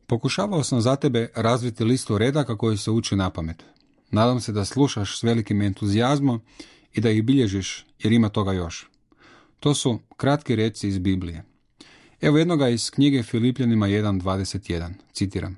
Pokušavao sam za tebe razviti listu redaka koji se uči napamet. Nadam se da slušaš s velikim entuzijazmom i da ih bilježiš, jer ima toga još. To su kratki reci iz Biblije. Evo jednoga iz knjige Filipljanima 1.21, citiram.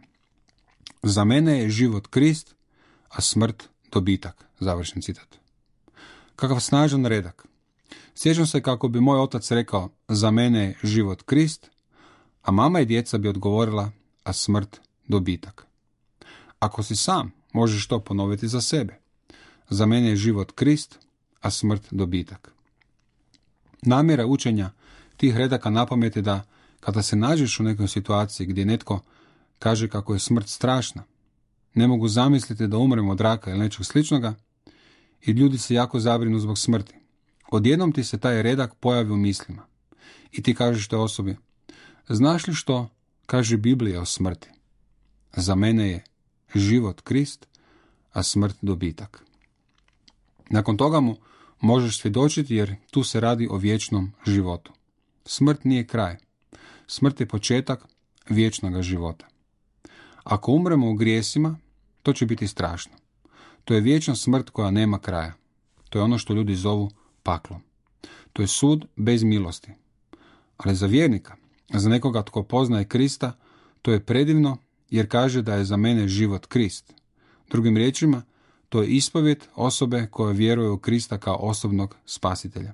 Za mene je život Krist, a smrt dobitak. Završen citat. Kakav snažan redak. Sjećam se kako bi moj otac rekao, za mene je život Krist, a mama i djeca bi odgovorila, a smrt dobitak. Ako si sam, možeš to ponoviti za sebe. Za mene je život Krist, a smrt dobitak. Namjera učenja tih redaka napamet je da kada se nađeš u nekoj situaciji gdje netko kaže kako je smrt strašna, ne mogu zamisliti da umrem od raka ili nečeg sličnoga i ljudi se jako zabrinu zbog smrti. Odjednom ti se taj redak pojavi u mislima i ti kažeš toj osobi, znaš li što kaže Biblija o smrti? Za mene je život Krist, a smrt dobitak. Nakon toga mu možeš svjedočiti jer tu se radi o vječnom životu. Smrt nije kraj. Smrt je početak vječnog života. Ako umremo u grijesima, to će biti strašno. To je vječna smrt koja nema kraja. To je ono što ljudi zovu paklom. To je sud bez milosti. Ali za vjernika, za nekoga tko poznaje Krista, to je predivno jer kaže da je za mene život Krist. Drugim riječima, to je ispovjed osobe koja vjeruje u Krista kao osobnog spasitelja.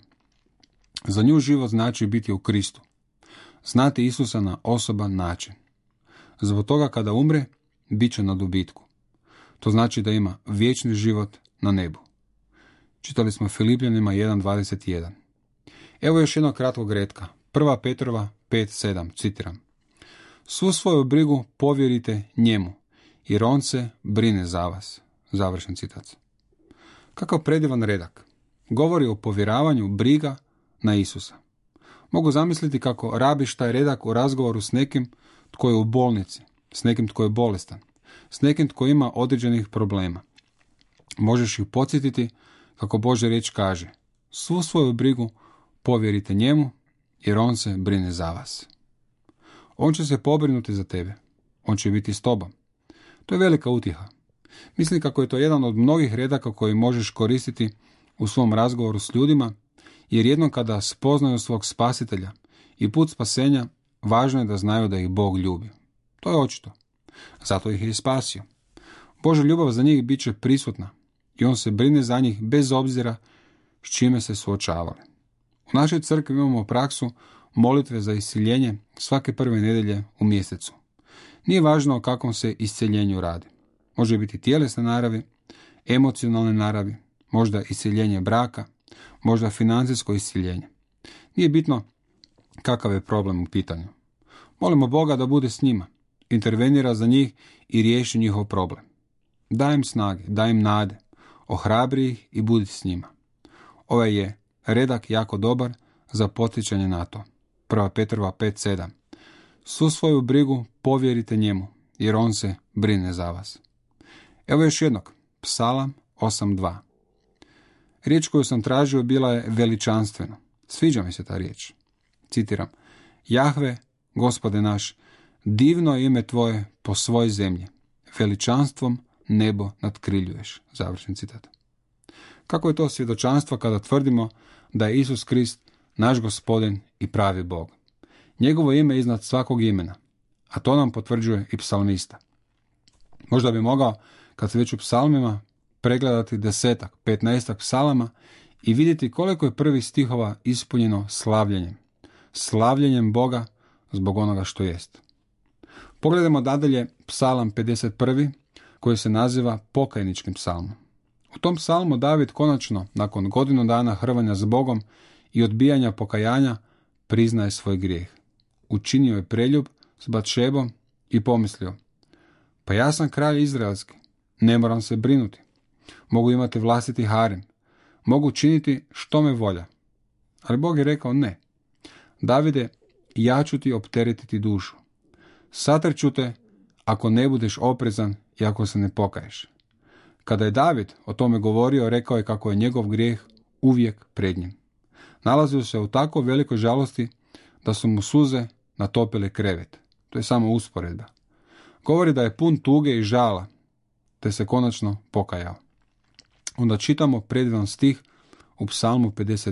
Za nju život znači biti u Kristu. Znati Isusa na osoban način. Zbog toga kada umre, bit će na dobitku. To znači da ima vječni život na nebu. Čitali smo Filipljanima 1.21. Evo još jednog kratkog retka. 1. Petrova 5.7. Citiram. Svu svoju brigu povjerite njemu, jer on se brine za vas. Završen citat. Kakav predivan redak. Govori o povjeravanju briga na Isusa. Mogu zamisliti kako rabiš taj redak u razgovoru s nekim tko je u bolnici, s nekim tko je bolestan, s nekim tko ima određenih problema. Možeš ih podsjetiti kako Božja riječ kaže, svu svoju brigu povjerite njemu, jer on se brine za vas. On će se pobrinuti za tebe. On će biti s tobom. To je velika utjeha. Mislim kako je to jedan od mnogih redaka koji možeš koristiti u svom razgovoru s ljudima, jer jednom kada spoznaju svog spasitelja i put spasenja, važno je da znaju da ih Bog ljubi. To je očito. Zato ih je i spasio. Božja ljubav za njih bit će prisutna i on se brine za njih bez obzira s čime se suočavali. U našoj crkvi imamo praksu molitve za isceljenje svake prve nedjelje u mjesecu. Nije važno o kakvom se isceljenju radi. Može biti tjelesne naravi, emocionalne naravi, možda isceljenje braka, možda financijsko isceljenje. Nije bitno kakav je problem u pitanju. Molimo Boga da bude s njima, intervenira za njih i riješi njihov problem. Daj im snage, daj im nade, ohrabri ih i budi s njima. Ovaj je redak jako dobar za podsjećanje na to. 1. Petrova 5.7. Svu svoju brigu povjerite njemu, jer on se brine za vas. Evo još jednog, Psalam 8.2. Riječ koju sam tražio bila je veličanstveno. Sviđa mi se ta riječ. Citiram. Jahve, Gospode naš, divno je ime tvoje po svoj zemlji. Veličanstvom nebo nadkriljuješ. Završen citat. Kako je to svjedočanstvo kada tvrdimo da je Isus Krist naš Gospodin i pravi Bog? Njegovo ime je iznad svakog imena, a to nam potvrđuje i psalmista. Možda bi mogao, kad se već u psalmima, pregledati 10, 15 psalama i vidjeti koliko je prvih stihova ispunjeno slavljenjem. Slavljenjem Boga zbog onoga što jest. Pogledajmo dadalje psalam 51. koji se naziva pokajničkim psalmom. U tom psalmu David konačno, nakon godinu dana hrvanja s Bogom i odbijanja pokajanja, priznaje svoj grijeh. Učinio je preljub s Batšebom i pomislio, pa ja sam kralj izraelski, ne moram se brinuti. Mogu imati vlastiti harem, mogu činiti što me volja. Ali Bog je rekao ne. Davide, ja ću ti opteretiti dušu. Satrću te ako ne budeš oprezan i ako se ne pokaješ. Kada je David o tome govorio, rekao je kako je njegov grijeh uvijek pred njim. Nalazio se u tako velikoj žalosti da su mu suze natopile krevet. To je samo usporedba. Govori da je pun tuge i žala, te se konačno pokajao. Onda čitamo predivan stih u Psalmu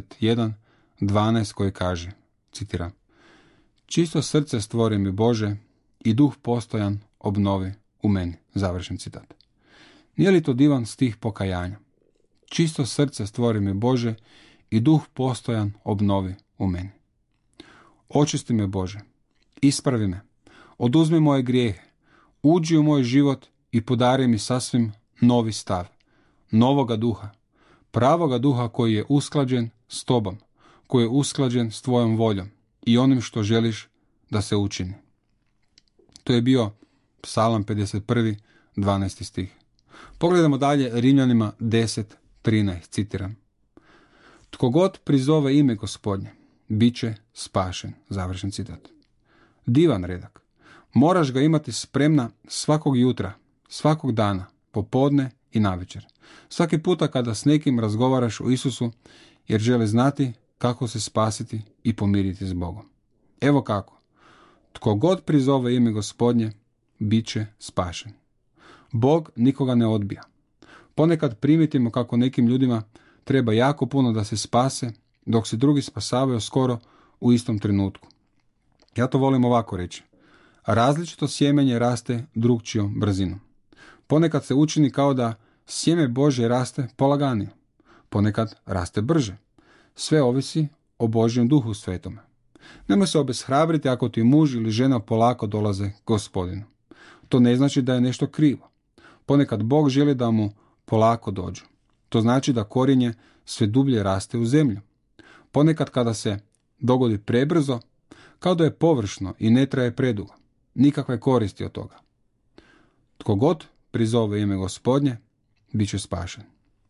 51:12 koji kaže, citiram: Čisto srce stvori mi Bože i duh postojan obnovi u meni. Završen citat. Nije li to divan stih pokajanja? Čisto srce stvori mi Bože i duh postojan obnovi u meni. Očisti me Bože, ispravi me, oduzmi moje grijehe, uđi u moj život i podari mi sasvim novi stav, novoga duha, pravoga duha koji je usklađen s tobom, koji je usklađen s tvojom voljom i onim što želiš da se učini. To je bio Psalam 51:12 stih. Pogledamo dalje Rimljanima 10:13, citiram: Tko god prizove ime Gospodnje, bit će spašen. Završen citat. Divan redak. Moraš ga imati spremna svakog jutra, svakog dana, popodne i navečer. Svaki puta kada s nekim razgovaraš o Isusu, jer žele znati kako se spasiti i pomiriti s Bogom. Evo kako. Tko god prizove ime Gospodnje, bit će spašen. Bog nikoga ne odbija. Ponekad primitimo kako nekim ljudima treba jako puno da se spase, dok se drugi spasavaju skoro u istom trenutku. Ja to volim ovako reći. Različito sjemenje raste drukčijom brzinom. Ponekad se učini kao da sjeme Božje raste polaganije. Ponekad raste brže. Sve ovisi o Božjem duhu svetome. Nemoj se obeshrabriti ako ti muž ili žena polako dolaze Gospodinu. To ne znači da je nešto krivo. Ponekad Bog želi da mu polako dođu. To znači da korijenje sve dublje raste u zemlju. Ponekad kada se dogodi prebrzo, kao da je površno i ne traje predugo. Nikakve koristi od toga. Tko god prizove ime Gospodnje, bit će spašen.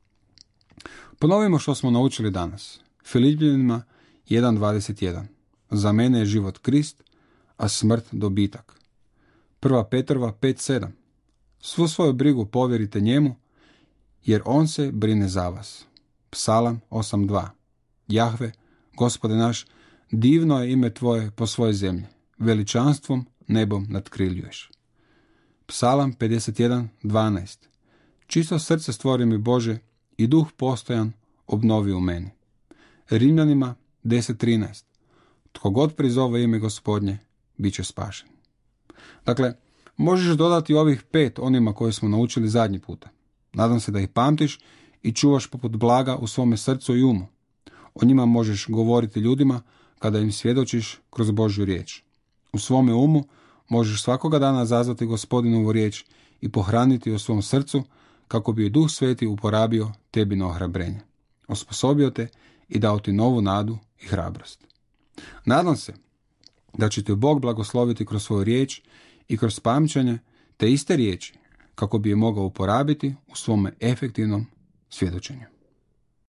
Ponovimo što smo naučili danas. Filipljanima 1:21. Za mene je život Krist, a smrt dobitak. 1. Petrova 5:7. Svu svoju brigu povjerite njemu, jer on se brine za vas. Psalam 8:2. Jahve, Gospode naš, divno je ime tvoje po svojoj zemlji, veličanstvom nebom nadkriljuješ. Psalam 51:12. Čisto srce stvori mi Bože i duh postojan obnovi u meni. Rimljanima 10:13. Tko god prizove ime Gospodnje, bit će spašen. Dakle, možeš dodati ovih 5 onima koje smo naučili zadnji puta. Nadam se da ih pamtiš i čuvaš poput blaga u svome srcu i umu. O njima možeš govoriti ljudima kada im svjedočiš kroz Božju riječ. U svome umu možeš svakoga dana zazvati Gospodinovu riječ i pohraniti u svom srcu kako bi je Duh Sveti uporabio tebi na ohrabrenje. Osposobio te i dao ti novu nadu i hrabrost. Nadam se da će te Bog blagosloviti kroz svoju riječ i kroz pamćenje te iste riječi kako bi je mogao uporabiti u svome efektivnom svjedočenju.